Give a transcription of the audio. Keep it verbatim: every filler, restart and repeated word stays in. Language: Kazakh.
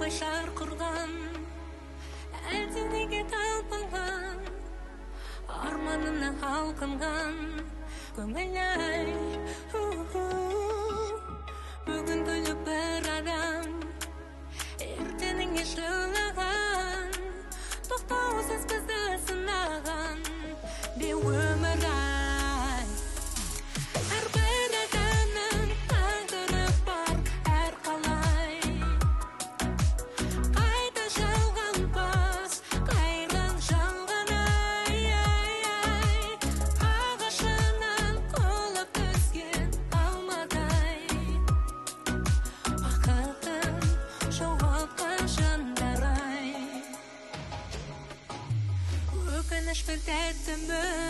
қалмай шарқырған, әлденеге талпынған, арманына алқынған көңіл-ай. Бүгін күліп бір адам, ертеңіне жылаған, тоқтаусыз бізді сынаған бе өмір-ай. Әрбір адамның тағдыры бар әрқалай, қайта жалғанбас қайран жалған ай-ай-ай. Ағашынан құлап түскен алмадай, бақытын жоғалтқан жандар-ай. Өкініш пен тәтті